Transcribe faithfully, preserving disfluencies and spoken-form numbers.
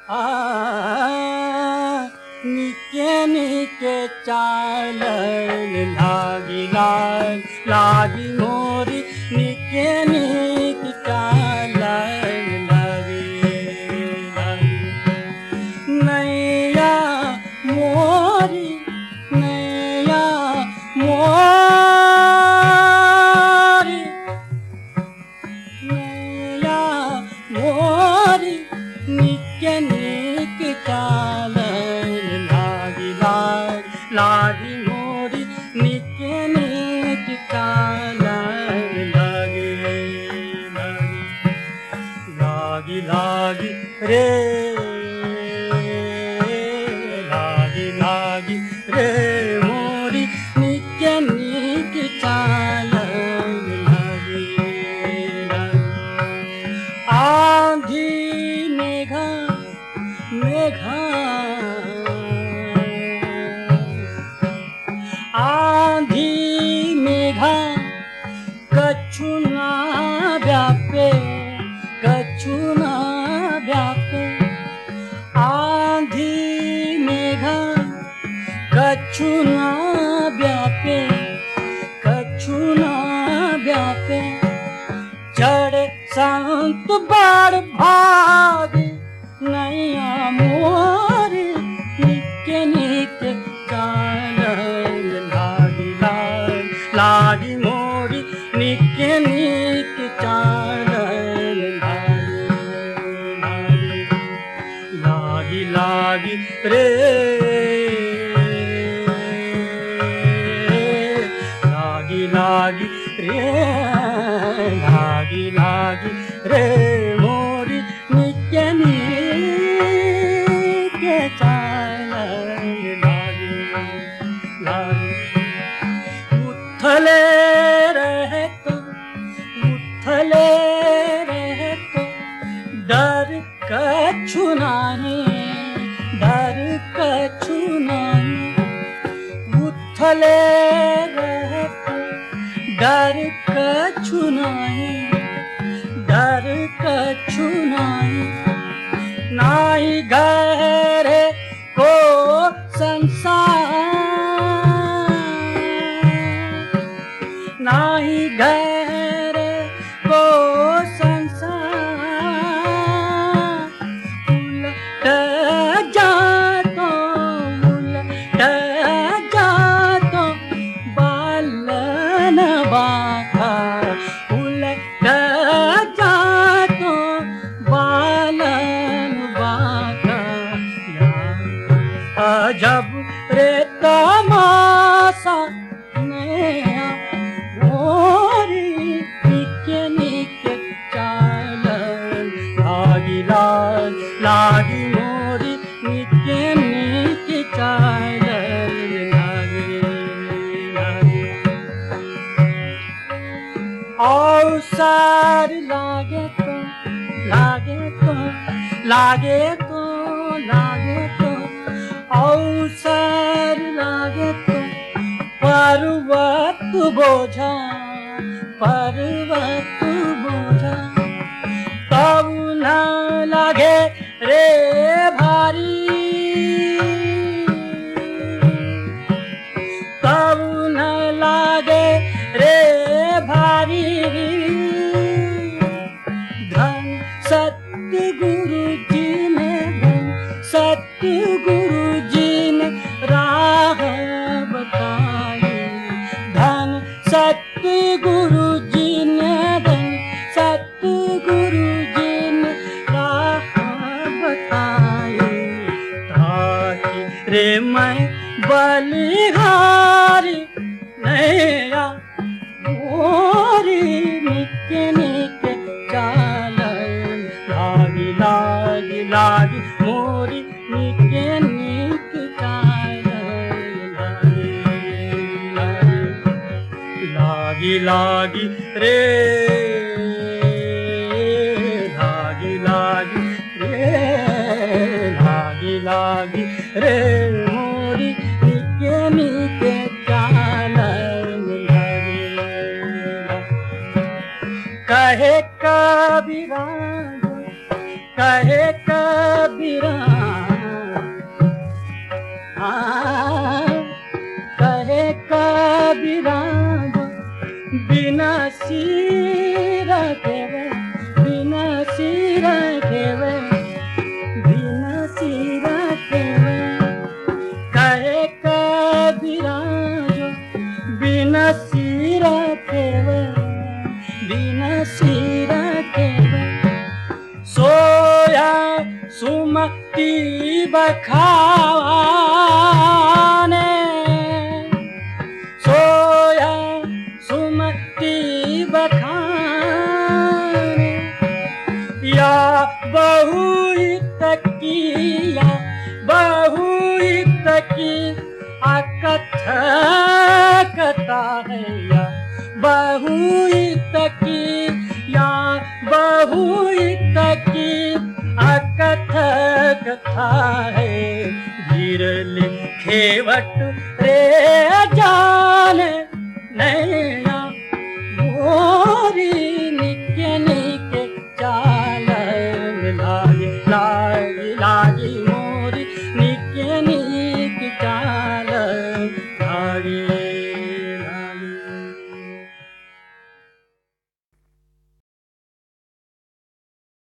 आ निके निके चालन लागी लाल लागी मोरी निके निके चालन लागी नैया मोरी नैया मोरी नैया मोरी निके निके चालन लागी लाल लागी मोरी निके निके चालन लागी लागी लागी रे लागी लागी रे मोरी निके निके चालन लागी आंधी मेघा मेघा आंधी मेघा कछु ना व्यापे कछु ना व्यापे आंधी मेघा कछु ना व्यापे कछु ना व्यापे चढ़े संत बार भाग नैया मोरी निके निके चालन लागी लाल लागी मोरी निके निके चालन लागी लागी लागी रे लागी लागी रे लागी लागी रे मोरी निके निके चालन लागी लागी उथले रहे तो उथले रहे तो डर कछु नहीं डर कछु नहीं उथले रहे तो डर कछु नहीं डर कछु नहीं नाई गहरे को संसार नाई गहरे को संसार उलट जातो उलट जातो बालन बाका उलट जातो बालन बाका अजब रे तमाशा नैया मोरी निके निके चालन लागी लाल लागी मोरी निके निके चालन लागी लागी अवसर लागे तो लागे तो लागे तो लागे तो अवसर लागे तो पर्वत बोझा पर्वत बोझा तब न लागे रे भारी तब न लागे रे भारी धन सत्य गुरु जी ने धन सत्य गुरु जी ने राह बताई धन सत्य गुरु जी ने धन सत्य गुरु जी ने राह बताई ताकि रे मैं बलिहारी नैया मोरी निके निके चालन लागी लागी लागी मोरी निके निके चालन लागी लागी रे लागी लागी रे लागी लागी रे मोरी निके निके चालन कहे कबीरा कहे कबीरा कहे कबीरा बिना सिर देवे बिना सिर देवे बिना सिर देवे कहे कबीरा बिना सिर देवे बिना सिर देवे सोया सुमति बखाने सोया सुमति बखाने या बहु तकिया बहु तकी अकथ कथा है या बहु तकी या बहु तकी अकथ कथा है धीर लिखे वट रे जान नहीं